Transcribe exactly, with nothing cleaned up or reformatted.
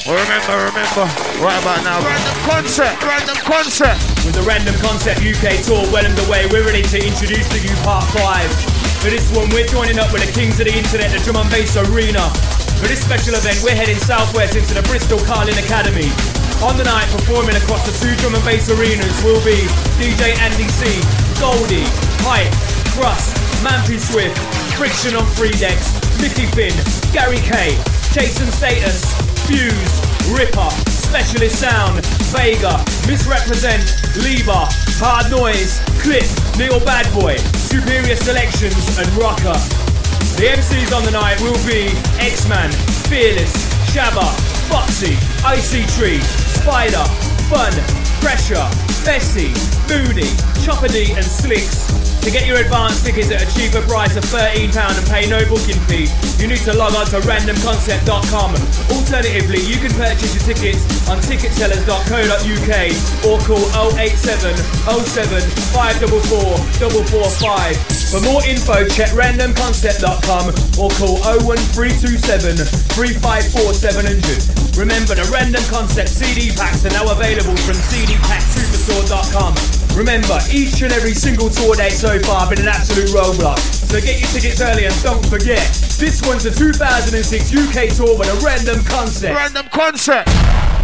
Remember, remember, right about now, Random Concept, Random Concept. With the Random Concept U K tour well underway, we're ready to introduce to you part five. For this one, we're joining up with the Kings of the Internet, the Drum and Bass Arena. For this special event, we're heading southwest into the Bristol Carlin Academy. On the night, performing across the two drum and bass arenas will be D J Andy C, Goldie, Hype, Crust, Mampy Swift, Friction on Free Decks, Mickey Finn, Gary K, Jason Status, Fuse, Ripper, Specialist Sound, Vega, Misrepresent, Lieber, Hard Noise, Clip, Neil Badboy, Superior Selections and Rucker. The M Cs on the night will be X-Man, Fearless, Shabba, Foxy, Icy Tree, Spider, Fun, Pressure, Bessie, Moody, Chopper D and Slicks. To get your advance tickets at a cheaper price of thirteen pounds and pay no booking fee, you need to log on to random concept dot com. Alternatively, you can purchase your tickets on ticket sellers dot co dot U K or call oh eight seven oh seven five four four four four five. For more info, check random concept dot com or call oh one three two seven three five four seven hundred. Remember, the Random Concept C D packs are now available from c d pack superstore dot com. Remember, each and every single tour date so far have been an absolute roadblock. So get your tickets early and don't forget, this one's the two thousand six U K tour with a Random Concept. Random Concept.